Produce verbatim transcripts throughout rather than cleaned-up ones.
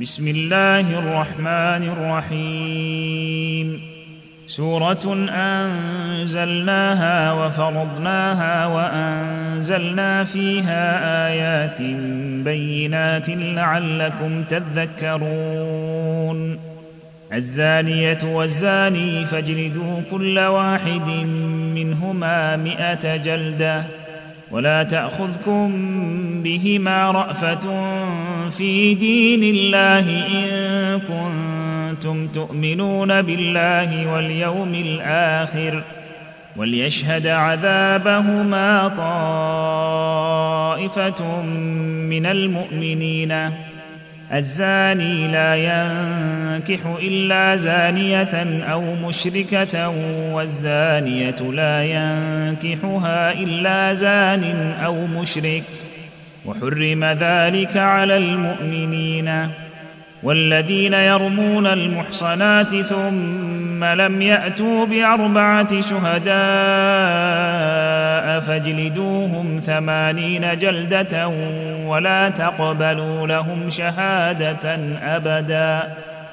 بسم الله الرحمن الرحيم. سورة أنزلناها وفرضناها وأنزلنا فيها آيات بينات لعلكم تذكرون. الزانية والزاني فاجلدوا كل واحد منهما مئة جلدة ولا تأخذكم بهما رأفة في دين الله إن كنتم تؤمنون بالله واليوم الآخر وليشهد عذابهما طائفة من المؤمنين. الزاني لا ينكح إلا زانية أو مشركة والزانية لا ينكحها إلا زان أو مشرك وحرم ذلك على المؤمنين. والذين يرمون المحصنات ثم لم يأتوا بأربعة شهداء فاجلدوهم ثمانين جلدة ولا تقبلوا لهم شهادة أبدا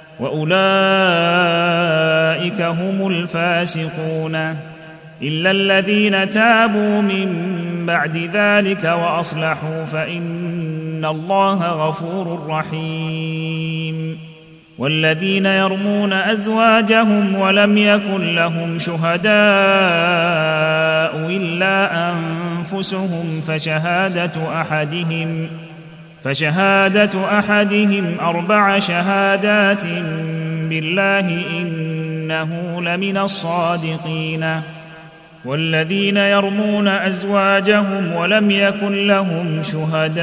وأولئك هم الفاسقون إلا الذين تابوا من بعد ذلك وأصلحوا فإن الله غفور رحيم. والذين يرمون أزواجهم ولم يكن لهم شهداء إلا أنفسهم فشهادة أحدهم فشهادة أحدهم أربع شهادات بالله إنه لمن الصادقين. والذين يرمون أزواجهم ولم يكن لهم شهداء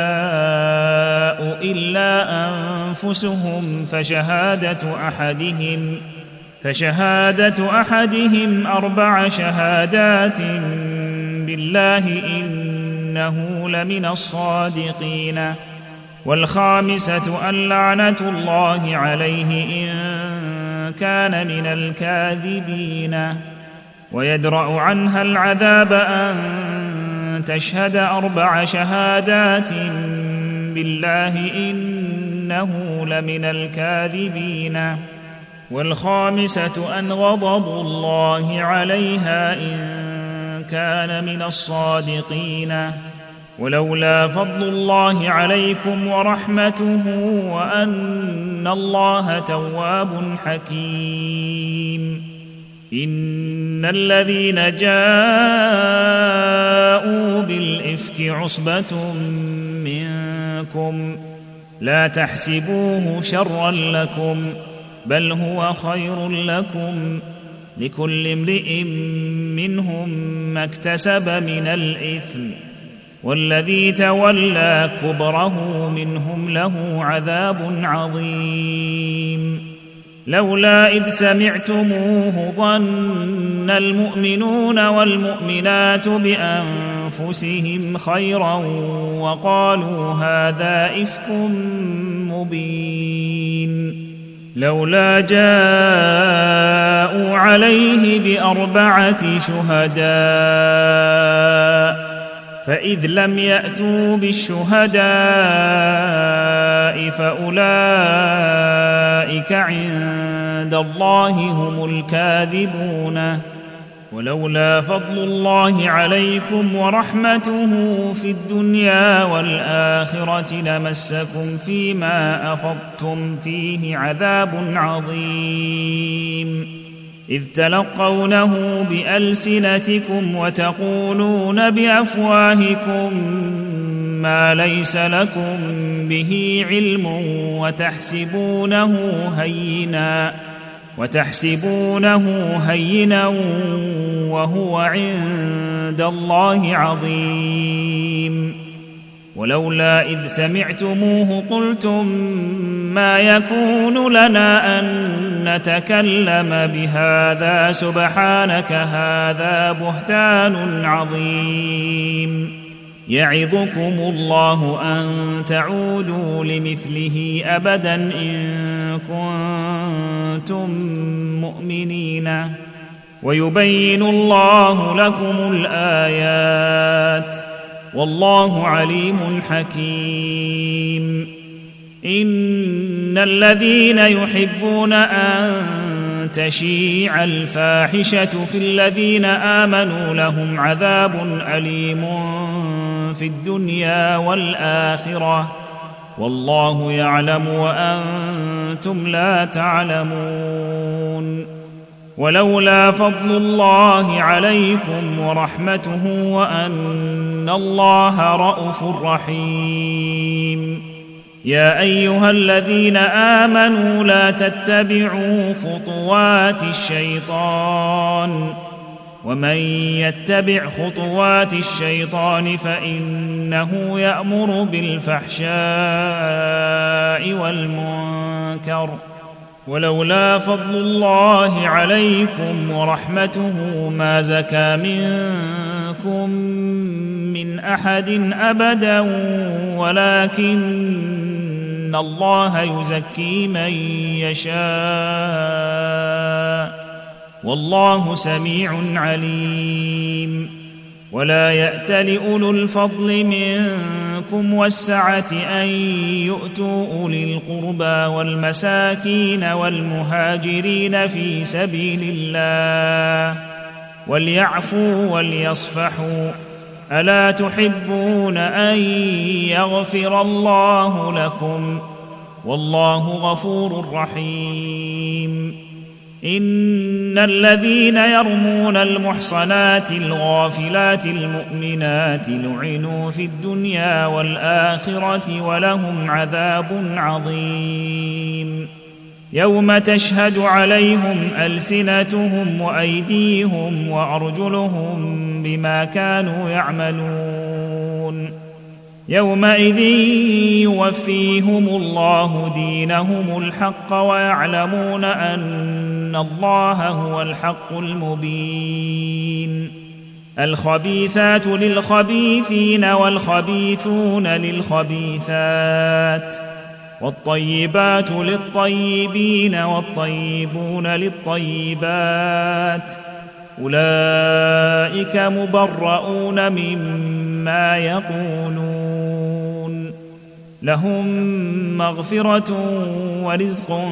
إلا أنفسهم فشهادة أحدهم فشهادة أحدهم أربع شهادات بالله إنه لمن الصادقين. والخامسة أن لعنة الله عليه إن كان من الكاذبين. ويدرأ عنها العذاب أن تشهد أربع شهادات بالله إنه لمن الكاذبين. والخامسة أن غضب الله عليها إن كان من الصادقين. ولولا فضل الله عليكم ورحمته وأن الله تواب حكيم. إن الذين جاءوا بالإفك عصبة منكم لا تحسبوه شرا لكم بل هو خير لكم لكل امرئ منهم ما اكتسب من الإثم والذي تولى كبره منهم له عذاب عظيم. لولا إذ سمعتموه ظن المؤمنون والمؤمنات بأنفسهم خيرا وقالوا هذا إفك مبين. لولا جاءوا عليه بأربعة شهداء فإذ لم يأتوا بالشهداء فأولئك عند الله هم الكاذبون. ولولا فضل الله عليكم ورحمته في الدنيا والآخرة لمسكم فيما أفضتم فيه عذاب عظيم إذ تلقونه بألسنتكم وتقولون بأفواهكم ما ليس لكم به علم وتحسبونه هينا وتحسبونه هينا وهو عند الله عظيم. ولولا إذ سمعتموه قلتم ما يكون لنا أن نتكلم بهذا سبحانك هذا بهتان عظيم. يعظكم الله أن تعودوا لمثله أبدا إن كنتم مؤمنين ويبين الله لكم الآيات والله عليم حكيم. إن الذين يحبون أن تشيع الفاحشة في الذين آمنوا لهم عذاب أليم في الدنيا والآخرة والله يعلم وأنتم لا تعلمون. ولولا فضل الله عليكم ورحمته وأن الله رءوف رحيم. يا أيها الذين آمنوا لا تتبعوا خطوات الشيطان ومن يتبع خطوات الشيطان فإنه يأمر بالفحشاء والمنكر ولولا فضل الله عليكم ورحمته ما زكى منكم من أحد أبدا ولكن الله يزكي من يشاء والله سميع عليم. ولا يأتل أولو الفضل منكم والسعة أن يؤتوا أولي القربى والمساكين والمهاجرين في سبيل الله وليعفوا وليصفحوا ألا تحبون أن يغفر الله لكم والله غفور رحيم. إن الذين يرمون المحصنات الغافلات المؤمنات لعنوا في الدنيا والآخرة ولهم عذاب عظيم. يوم تشهد عليهم ألسنتهم وأيديهم وأرجلهم بما كانوا يعملون يومئذ يوفيهم الله دينهم الحق ويعلمون أن الله هو الحق المبين. الخبيثات للخبيثين والخبيثون للخبيثات والطيبات للطيبين والطيبون للطيبات أولئك مبرؤون مما يقولون لهم مغفرة ورزق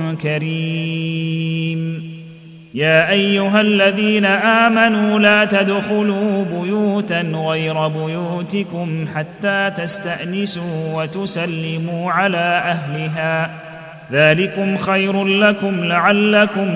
كريم. يا أيها الذين آمنوا لا تدخلوا بيوتا غير بيوتكم حتى تستأنسوا وتسلموا على أهلها ذلكم خير لكم لعلكم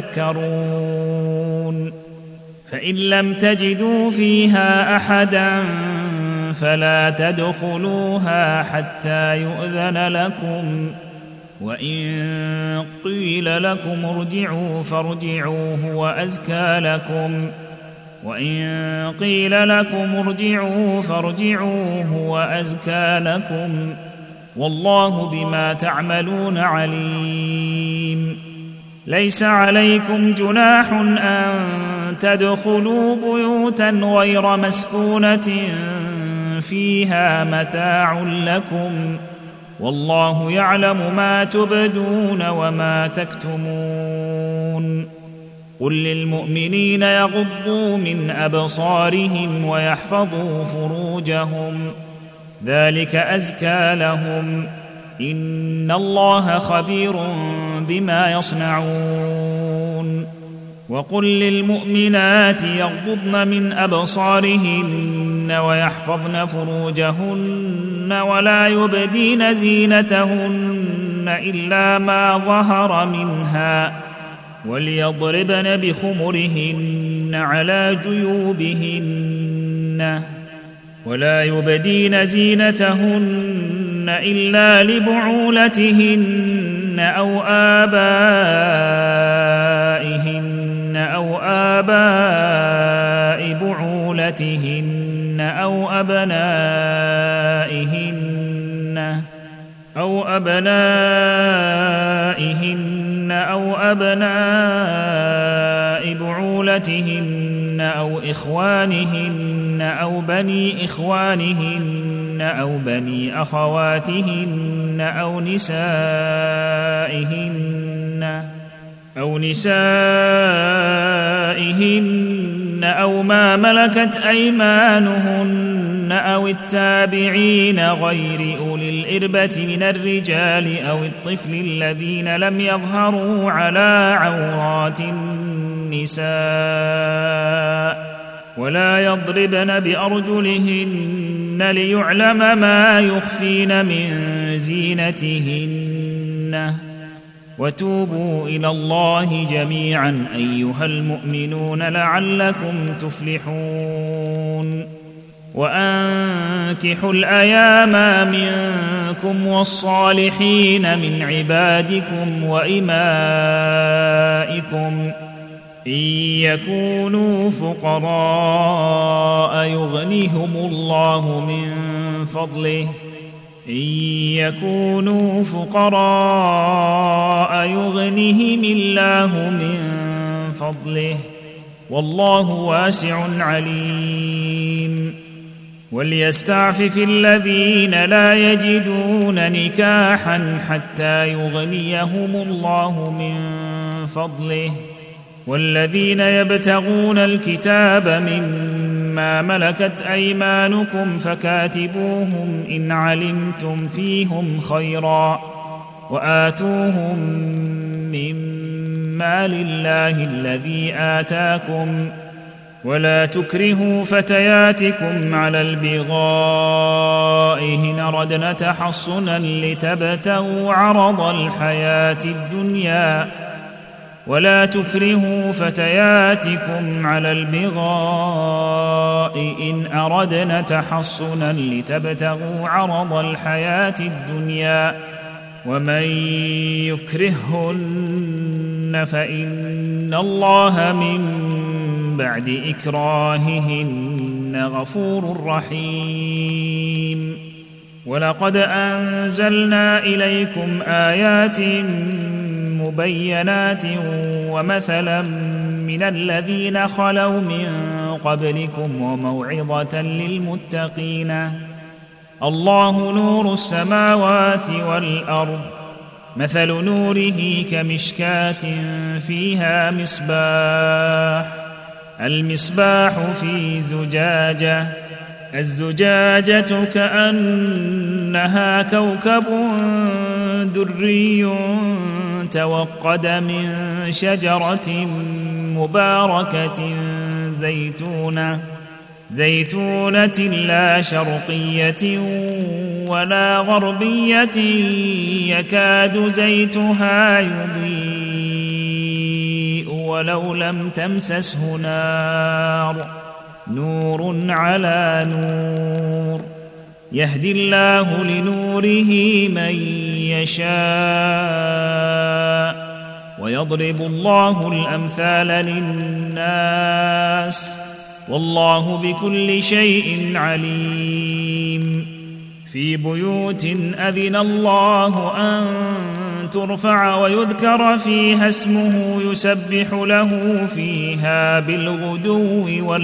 تذكرون. فإن لم تجدوا فيها أحدا فلا تدخلوها حتى يؤذن لكم وإن قيل لكم ارجعوا فارجعوا هو أزكى لكم وإن قيل لكم ارجعوا فارجعوا هو أزكى لكم والله بما تعملون عليم. ليس عليكم جناح أن تدخلوا بيوتا غير مسكونة فيها متاع لكم والله يعلم ما تبدون وما تكتمون. قل للمؤمنين يغضوا من أبصارهم ويحفظوا فروجهم ذلك أزكى لهم إن الله خبير بما يصنعون. وقل للمؤمنات يغضضن من أبصارهن ويحفظن فروجهن ولا يبدين زينتهن إلا ما ظهر منها وليضربن بخمرهن على جيوبهن ولا يبدين زينتهن إلا لبعولتهن أو آبائهن أو آباء بعولتهن أو أبنائهن أو أبنائهن أو أبناء بعولتهن أو إخوانهن أو بني إخوانهن أو بني أخواتهن أو نسائهن أو نسائهن أو ما ملكت أيمانهن أو التابعين غير أولي الإربة من الرجال أو الطفل الذين لم يظهروا على عورات النساء ولا يضربن بأرجلهن ليعلم ما يخفين من زينتهن وتوبوا إلى الله جميعا أيها المؤمنون لعلكم تفلحون وأنكحوا الأيام منكم والصالحين من عبادكم وإمائكم إن يكونوا فقراء يغنهم الله من فضله إن يكونوا فقراء يغنهم الله من فضله والله واسع عليم وليستعفف الذين لا يجدون نكاحا حتى يغنيهم الله من فضله والذين يبتغون الكتاب مما ملكت أيمانكم فكاتبوهم إن علمتم فيهم خيرا وآتوهم مما لله الذي آتاكم ولا تكرهوا فتياتكم على البغاء إن أردنا تحصنا لتبتغوا عرض الحياة الدنيا ولا تكرهوا فتياتكم على البغاء إن أردنا تحصنا لتبتغوا عرض الحياة الدنيا ومن يكرههن فإن الله من بعد إكراههن غفور رحيم ولقد أنزلنا إليكم آيات مبينات ومثلا من الذين خلوا من قبلكم وموعظة للمتقين الله نور السماوات والأرض مثل نوره كمشكاة فيها مصباح المصباح في زجاجة الزجاجة كأنها كوكب دري توقد من شجرة مباركة زيتونة زيتونة لا شرقية ولا غربية يكاد زيتها يضيء ولو لم تمسسه نار نور على نور يهدي الله لنوره من يشاء ويضرب الله الأمثال للناس والله بكل شيء عليم في بيوت أذن الله أن ترفع ويذكر فيها اسمه يسبح له فيها بالغدو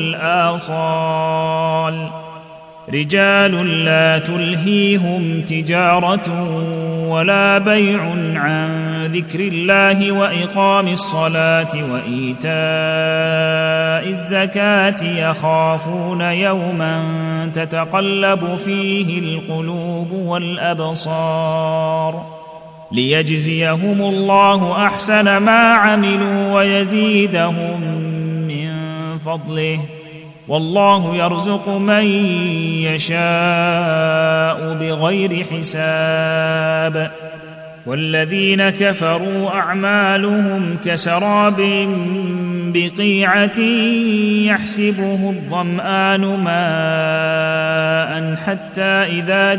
والآصال رجال لا تلهيهم تجارة ولا بيع عن ذكر الله وإقام الصلاة وإيتاء الزكاة يخافون يوما تتقلب فيه القلوب والأبصار ليجزيهم الله أحسن ما عملوا ويزيدهم من فضله والله يرزق من يشاء بغير حساب والذين كفروا أعمالهم كسراب بقيعة يحسبه الظمآن ماء حتى إذا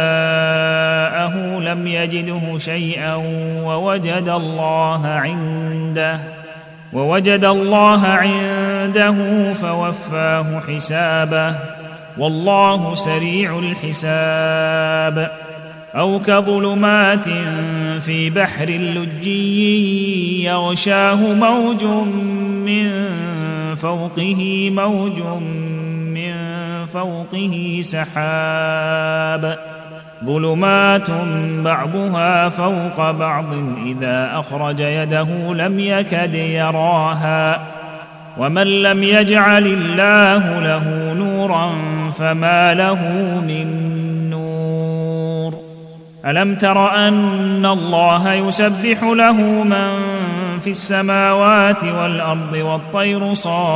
جاءه لم يجده شيئا ووجد الله عنده ووجد الله عنده فوفاه حسابه والله سريع الحساب أو كظلمات في بحر لجي يغشاه موج من فوقه موج من فوقه سحاب ظلمات بعضها فوق بعض إذا أخرج يده لم يكد يراها ومن لم يجعل الله له نورا فما له من نور. ألم تر أن الله يسبح له من في السماوات والأرض والطير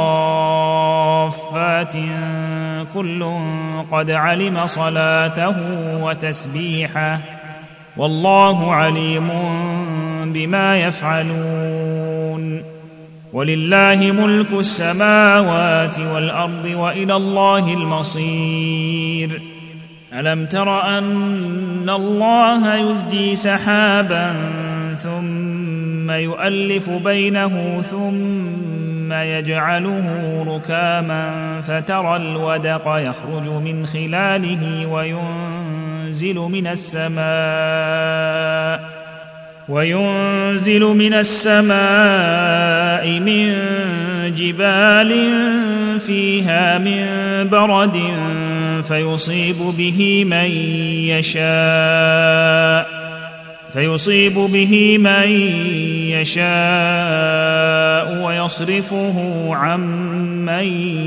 صافات كل قد علم صلاته وتسبيحه والله عليم بما يفعلون. ولله ملك السماوات والأرض وإلى الله المصير. ألم تر أن الله يزجي سحابا ثم يؤلف بينه ثم يجعله ركاما فترى الودق يخرج من خلاله وينزل من السماء وينزل من السماء من جبال فيها من برد فيصيب به من يشاء فيصيب به من يشاء ويصرفه عن من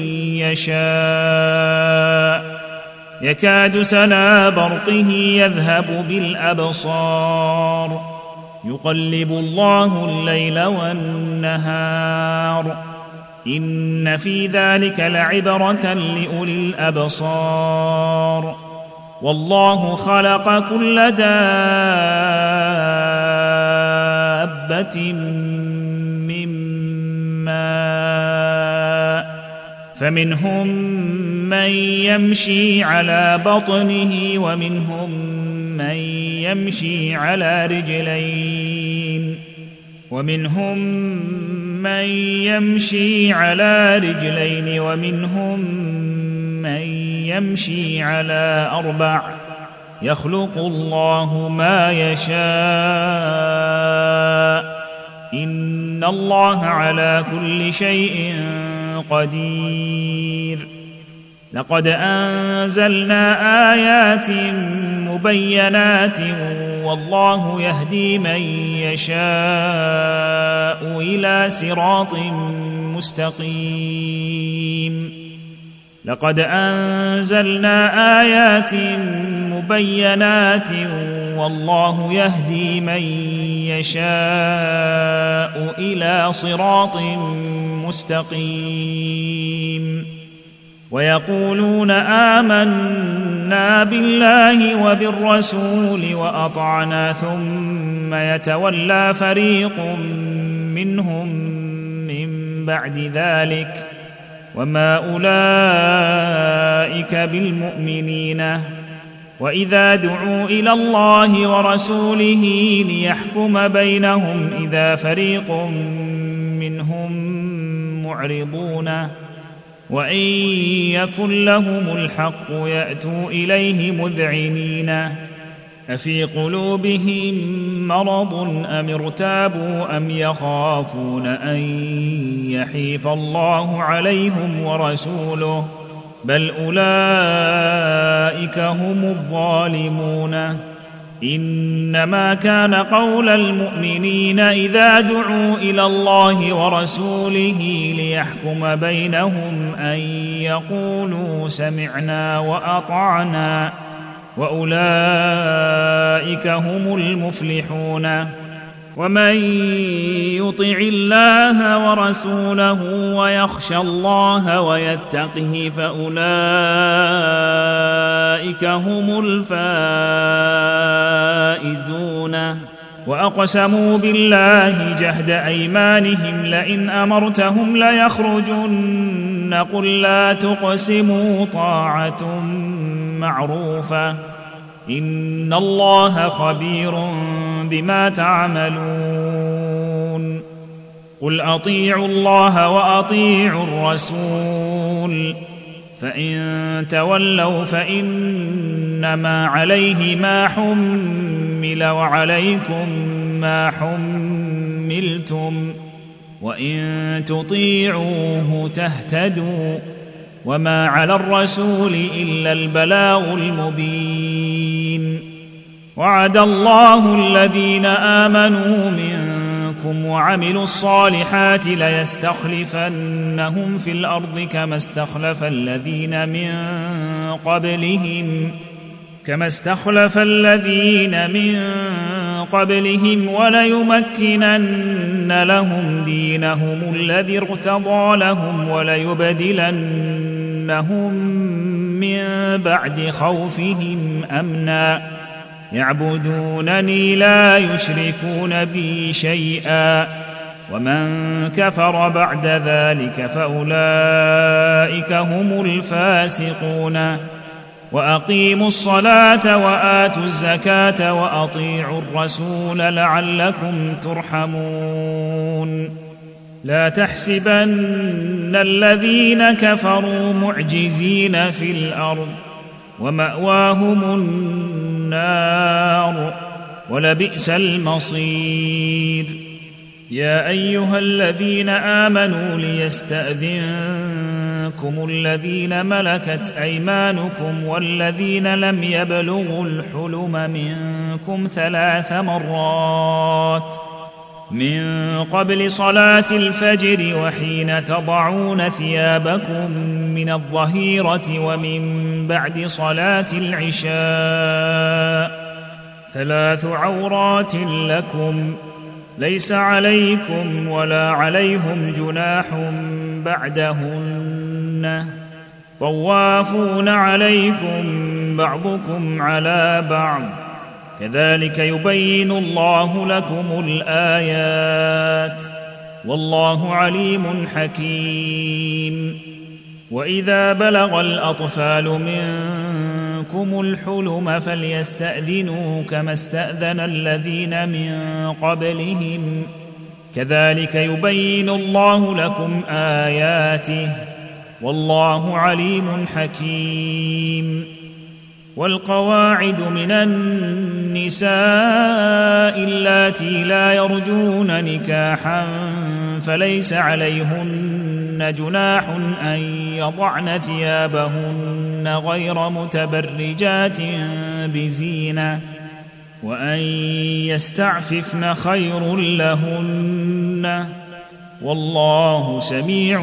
يشاء يكاد سنا برقه يذهب بالأبصار يقلب الله الليل والنهار إن في ذلك لعبرة لأولي الأبصار. والله خلق كل دابة من ماء فمنهم من يمشي على بطنه ومنهم من يمشي على رجلين ومنهم من يمشي على رجلين ومنهم من يمشي على أربع يخلق الله ما يشاء إن الله على كل شيء قدير. لقد أنزلنا آيات مبينات والله يهدي من يشاء إلى صراط مستقيم. لقد أنزلنا آيات مبينات والله يهدي من يشاء إلى صراط مستقيم. ويقولون آمنا بالله وبالرسول وأطعنا ثم يتولى فريق منهم من بعد ذلك وما أولئك بالمؤمنين. وإذا دعوا إلى الله ورسوله ليحكم بينهم إذا فريق منهم معرضون وإن يكن لهم الحق يأتوا إليه مذعنين. أفي قلوبهم مرض أم ارتابوا أم يخافون أن يحيف الله عليهم ورسوله بل أولئك هم الظالمون. إنما كان قول المؤمنين إذا دعوا إلى الله ورسوله ليحكم بينهم أن يقولوا سمعنا وأطعنا وأولئك هم المفلحون. ومن يطع الله ورسوله ويخشى الله ويتقه فأولئك هم الفائزون. وأقسموا بالله جهد أيمانهم لئن أمرتهم ليخرجن قل لا تقسموا طاعة معروفة إن الله خبير بما تعملون. قل أطيعوا الله وأطيعوا الرسول فإن تولوا فإنما عليه ما حمل وعليكم ما حملتم وإن تطيعوه تهتدوا وما على الرسول إلا البلاغ المبين. وعد الله الذين آمنوا منكم وعملوا الصالحات ليستخلفنهم في الأرض كما استخلف الذين من قبلهم كما استخلف الذين من قبلهم وليمكنن لهم دينهم الذي ارتضى لهم وليبدلنهم من بعد خوفهم أمنا يعبدونني لا يشركون بي شيئا ومن كفر بعد ذلك فأولئك هم الفاسقون وأقيموا الصلاة وآتوا الزكاة وأطيعوا الرسول لعلكم ترحمون لا تحسبن الذين كفروا معجزين في الأرض ومأواهم النار ولبئس المصير يا أيها الذين آمنوا ليستأذنكم الذين ملكت أيمانكم والذين لم يبلغوا الحلم منكم ثلاث مرات من قبل صلاة الفجر وحين تضعون ثيابكم من الظهيرة ومن بعد صلاة العشاء ثلاث عورات لكم ليس عليكم ولا عليهم جناح بعدهن طوافون عليكم بعضكم على بعض كذلك يبين الله لكم الآيات والله عليم حكيم وإذا بلغ الأطفال منكم الحلم فليستأذنوا كما استأذن الذين من قبلهم كذلك يبين الله لكم آياته والله عليم حكيم والقواعد من النساء اللاتي لا يرجون نكاحا فليس عليهن جناح أن يضعن ثيابهن غير متبرجات بزينة وأن يستعففن خير لهن والله سميع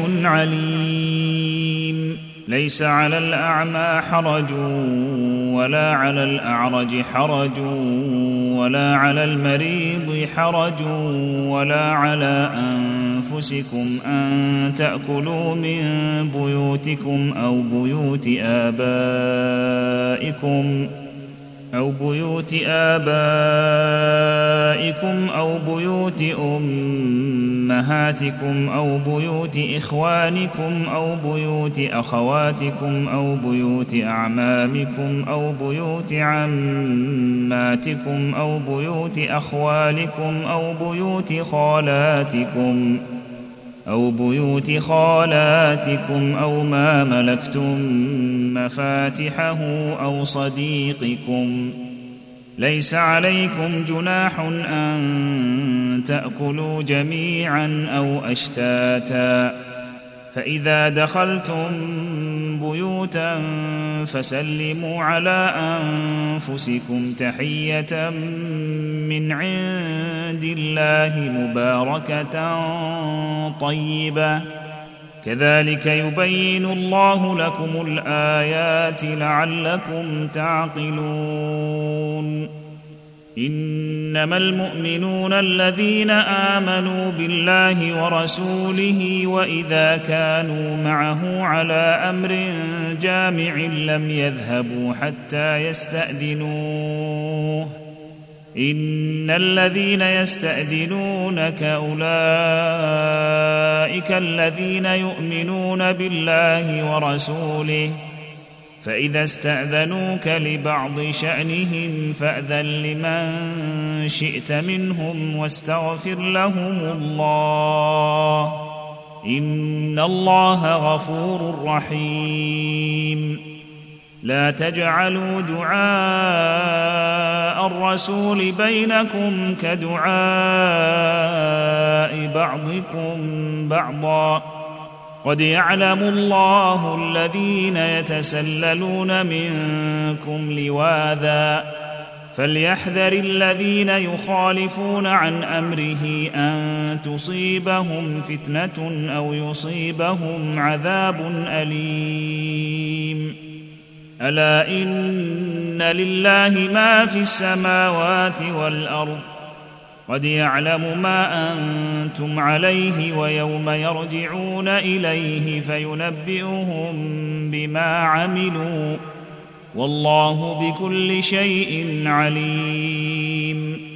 عليم ليس على الأعمى حرج ولا على الأعرج حرج ولا على المريض حرج ولا على أنفسكم أن تأكلوا من بيوتكم أو بيوت آبائكم أو بيوت آبائكم أو بيوت أمهاتكم أو بيوت إخوانكم أو بيوت أخواتكم أو بيوت أعمامكم أو بيوت عماتكم أو بيوت أخوالكم أو بيوت خالاتكم أو بيوت خالاتكم أو ما ملكتم مفاتحه أو صديقكم ليس عليكم جناح أن تأكلوا جميعا أو أشتاتا فإذا دخلتم بيوتا فسلموا على أنفسكم تحية من عند الله مباركة طيبة كذلك يبين الله لكم الآيات لعلكم تعقلون إنما المؤمنون الذين آمنوا بالله ورسوله وإذا كانوا معه على أمر جامع لم يذهبوا حتى يستأذنوه إن الذين يستأذنونك أولئك الذين يؤمنون بالله ورسوله فإذا استأذنوك لبعض شأنهم فأذن لمن شئت منهم واستغفر لهم الله إن الله غفور رحيم لا تجعلوا دعاء الرسول بينكم كدعاء بعضكم بعضا قد يعلم الله الذين يتسللون منكم لواذا فليحذر الذين يخالفون عن امره ان تصيبهم فتنه او يصيبهم عذاب اليم. الا ان لله ما في السماوات والارض قد يعلم ما انتم عليه ويوم يرجعون اليه فينبئهم بما عملوا والله بكل شيء عليم.